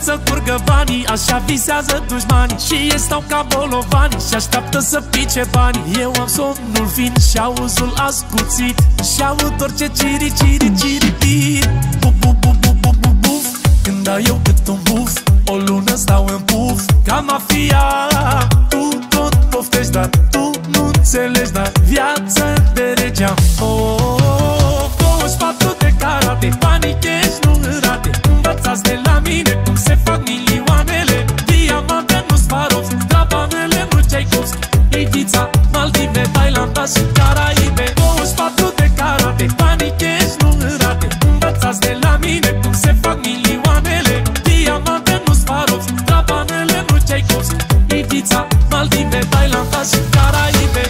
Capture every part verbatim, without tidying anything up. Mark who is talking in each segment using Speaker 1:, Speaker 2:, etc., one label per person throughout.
Speaker 1: să curgă banii, așa visează dușmanii și ei stau ca bolovani și așteaptă să pice banii. Eu am somnul fin și auzul ascuțit și aud orice ciri, ciri, ciri, ciri. Buf, buf, buf, buf, buf, buf, buf. Când dau eu cât un buf, o lună stau în puf ca mafia. Tu tot poftești, dar tu nu înțelegi, dar viață de regea. Oh, oh, oh. douăzeci și patru de carate, banii cash nu rate. Învățați de la mine cum se fac milioanele. Diamante nu Swarovski, drabanele nu Tchaikovsky. Ibiza, Maldive, Thailanda și Caraibe. douăzeci și patru de carate, banii cash nu rate. Învățați de la mine cum se fac milioanele. Diamante nu Swarovski, drabanele nu Tchaikovsky. Ibiza, Maldive, Thailanda și Caraibe.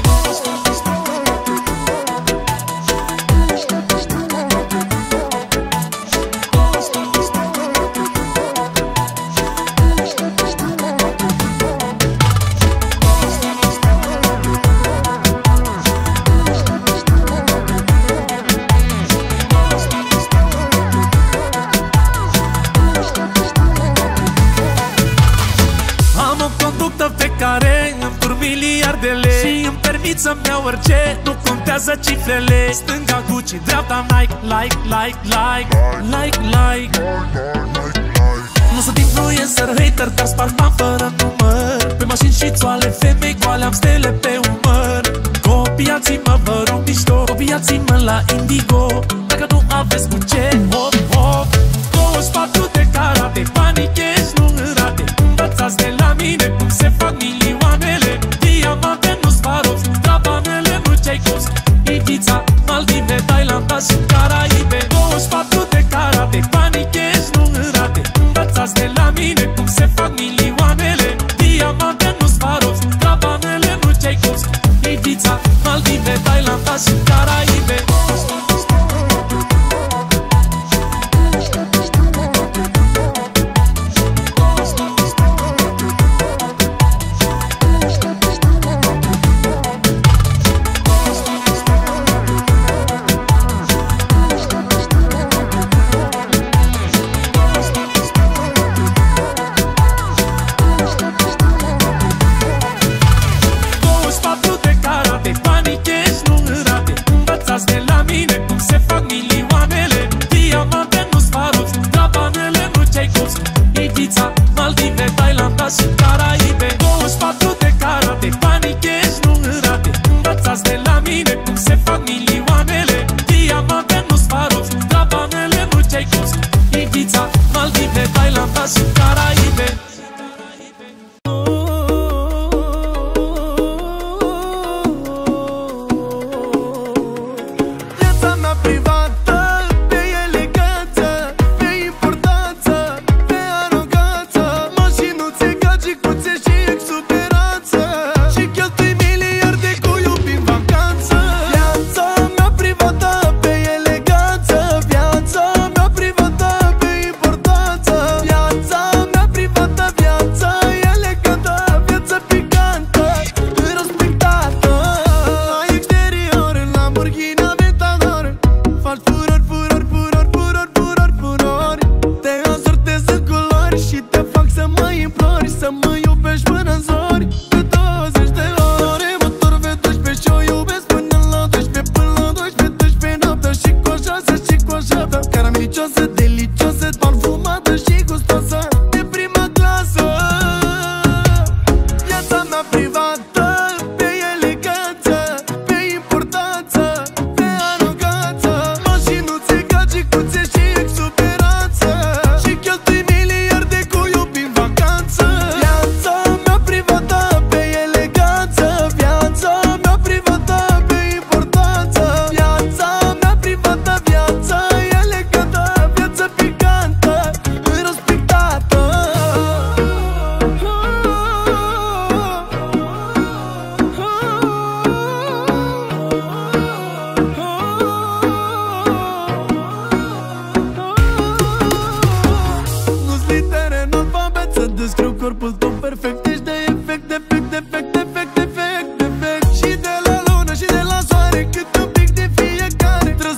Speaker 1: Și îmi permit să-mi iau orice, nu contează cifrele. Stânga Gucci, dreapta Nike, like, like, like, like, like. Nu sunt influencer, hater, dar sparg bani fără număr. Pe mașini și țoale, femei goale, am stele pe umăr. Copiați-mă, vă rog mișto, copiați-mă la Indigo. Dacă nu aveți cu ce, hop, hop. douăzeci și patru de carate, banii cash nu rate. Învățați de la mine cum se fac milioanele. Diamante nu Swarovski, drabanele nu Tchaikovsky. Ibiza, Maldive, Thailanda și Caraibe. douăzeci și patru de carate, banii cash nu rate. Învățați de la mine cum se fac milioanele. Diamante nu Swarovski, drabanele nu Tchaikovsky. Ibiza, Maldive, Thailanda și Caraibe.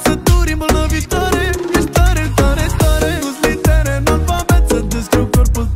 Speaker 2: Corpul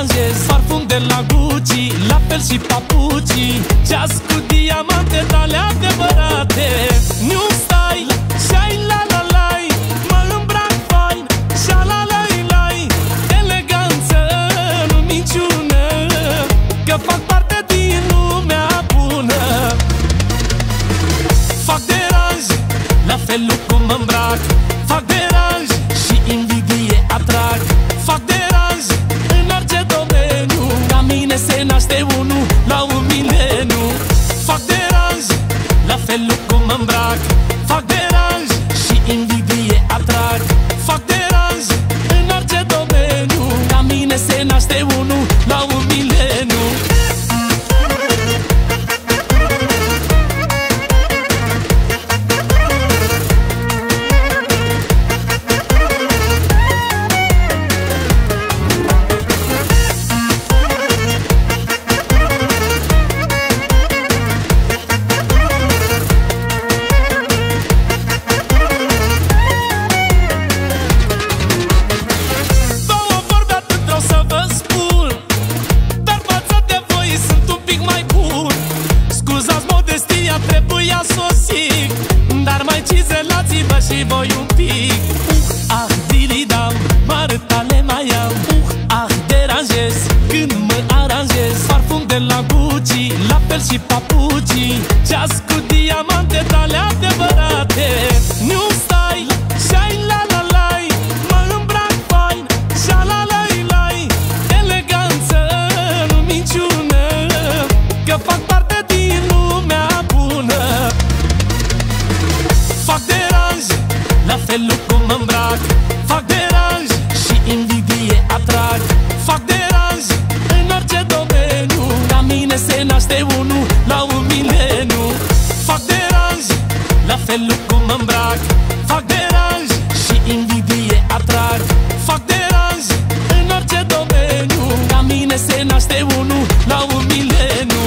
Speaker 1: deranjez. Parfum de la Gucci, la fel și papucii, ceas cu diamante, tale adevărate. New style, shine la la lai, mă îmbrac fain, sha la lai lai. Eleganță, nu minciună, că fac parte din lumea bună. Fac deranj, la felul cum mă îmbrac. Fac deranj și invidie atrag. Fac deranj în orice domeniu, ca mine se naște unul la un mileniu. Fac deranj, la felul cum mă îmbrac. Fac deranj și invidie atrag. Fac deranj în orice domeniu, ca mine se naște unul la un mileniu. Și voi un pic. Uh, ah, dilidam, mare tale mai am. Uh, ah, deranjez când mă aranjez. Parfum de la Gucci, la fel și papucii, ceas cu diamante, tale adevărate. New style, shine la la lai, mă îmbrac fain, sha la lai lai. Eleganță, nu minciună, că fac parte din lumea bună. Fac deranj, la felul cum mă îmbrac. Fac deranj și invidie atrag. Fac deranj în orice domeniu, ca mine se naște unul la un mileniu. Fac deranj, la felul cum mă îmbrac. Fac deranj și invidie atrag. Fac deranj în orice domeniu, ca mine se naște unul la un mileniu.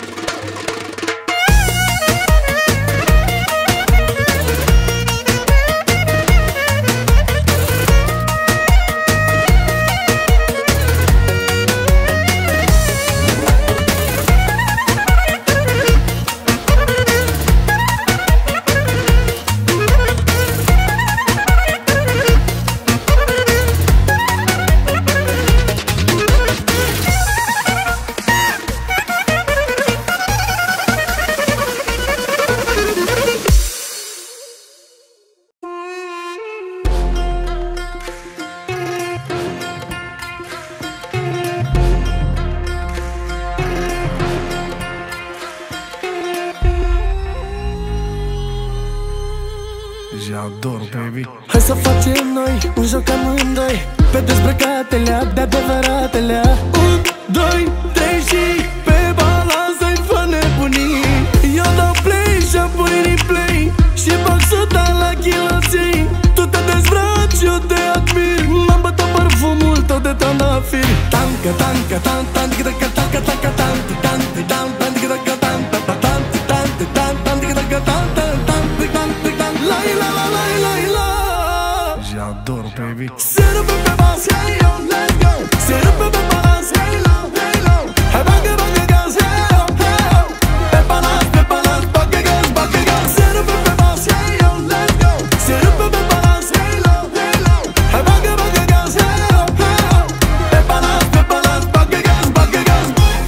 Speaker 2: J'adore, baby.
Speaker 3: Hai să facem noi un joc amândoi, pe dezbrăcatele de adevăratele. Un, doi, trei și pe balans-i fă nebunii. Eu dau play și apoi replay și bag suta la chiloții. Tu te dezbraci, eu te admir, m-am bătut parfumul tău de trandafir. Tancă, tancă, tan, tan, tancă, tancă, tancă, tan, tan, tan, tan, tancă, tancă, tan, tan, tan, tan, tan, tan, tancă, tancă, tan, tan, tan, tan, tan, la la la la la la.
Speaker 2: J'adore, baby.
Speaker 3: Se rupe pe bas, hey yo, let's go. Se rupe pe balans, hey low, hey low. Hai bagă, bagă gaz, hey yo, hey yo. Pe balans, pe balans, bagă gaz, bagă gaz. Se rupe pe bas, hey yo, let's go. Se rupe pe balans, hey low, hey low. Hai bagă, bagă gaz, hey yo, hey yo. Pe balans, pe balans, bagă gaz, bagă gaz.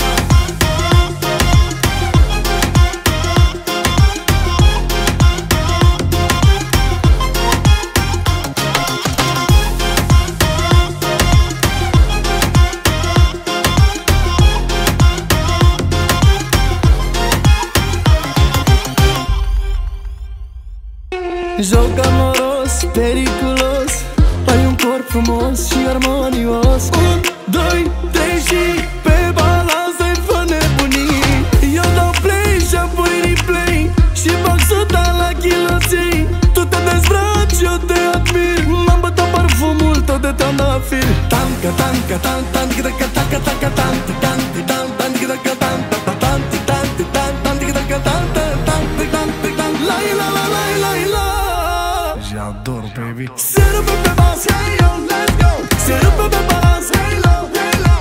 Speaker 3: Joc amoros, periculos, ai un corp frumos și armonios. Un, doi, trei și pe balans-i fă nebunii. Eu dau play și apoi replay și bag suta la chiloții. Tu te dezbraci, eu te admir, m-am bătut parfumul tău de trandafir. Tancă, tancă, tan, tan, tancă, tancă, tancă, tan, tan, tan, tan, tancă, tan, tan, tan, tan, tan, tancă, tan, tan, tan, tan, tan, la la la la la la.
Speaker 2: J'adore, baby.
Speaker 3: Se rupe pe bas, hey yo, let's go. Se rupe pe balans, hey low, hey low.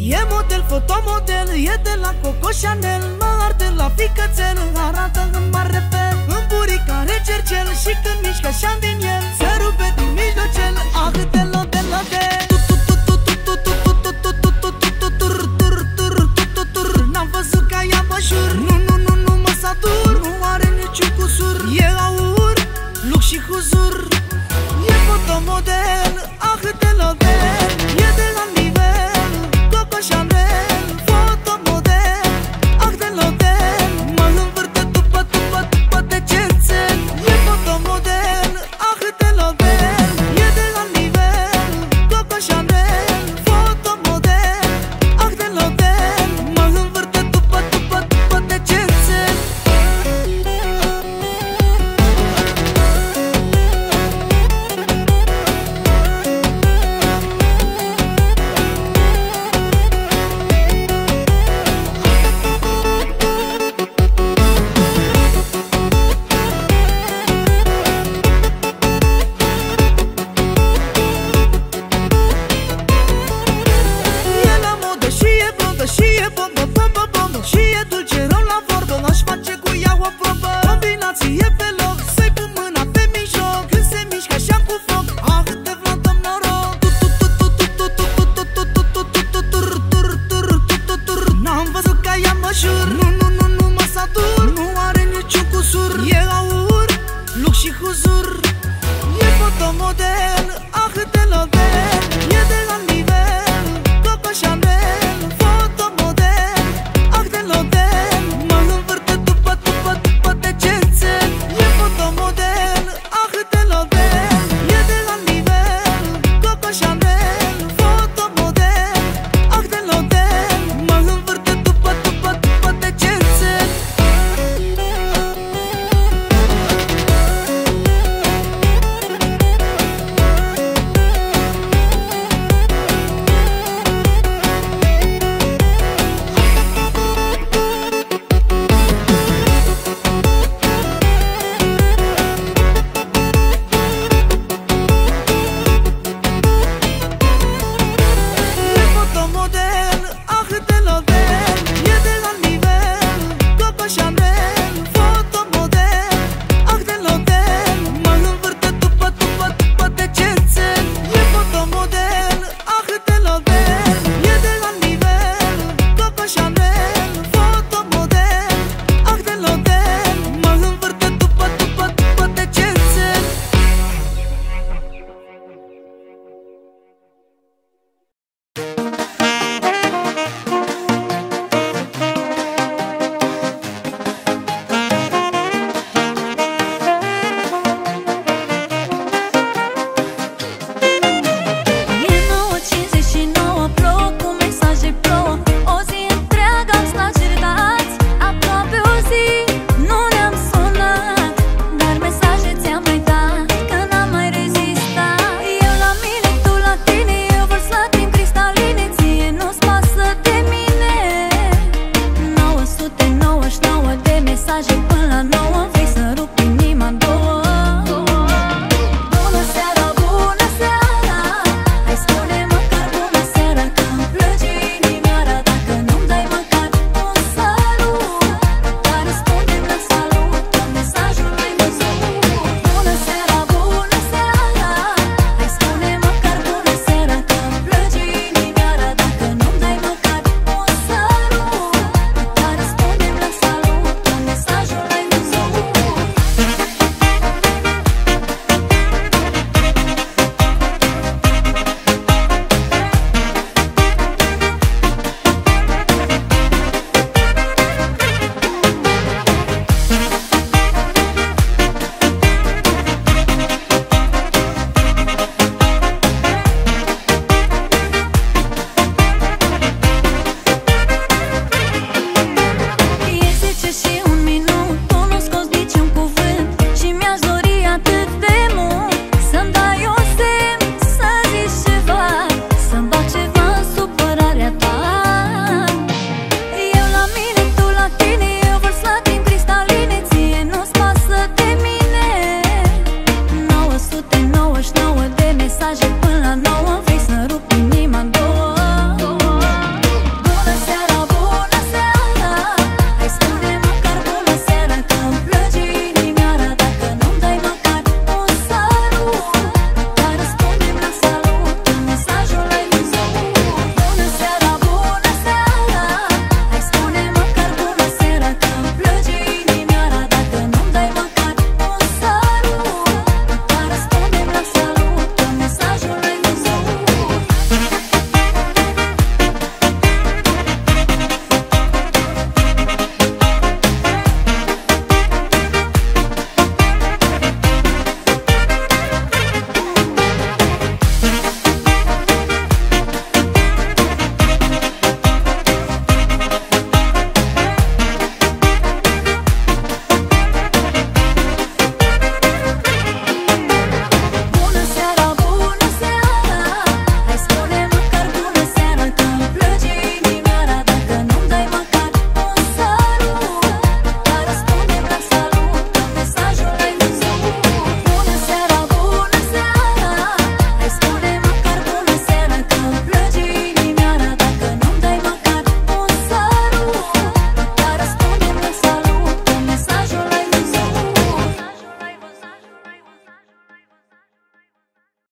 Speaker 3: E model, fotomodel, e de la Coco Chanel. Mă arde la ficățel, arată în mare fel. În buricare cercel și când mișcă așa din el se rupe din mijlocel. Ah, de lo, de lo, de n-am văzut ca ea bășur. Nu, nu, nu, nu mă satur. Nu are niciun cusur. E aur, lux și huzur. E fotomodel, ah, de lo, de e de la nivel Coco Chanel. Fotomodel, ah, de lo, de mă învârte după, după, după de cerțel. E fotomodel, ah, de lo, de e de la nivel Coco Chanel. Fotomodel, ah, de lo, de mă învârte după, după, după de cerțel. Și e bombă, bombă, bombă. Și e dulce, rău la vorbă. Aș face cu ea o probă. Combinație pe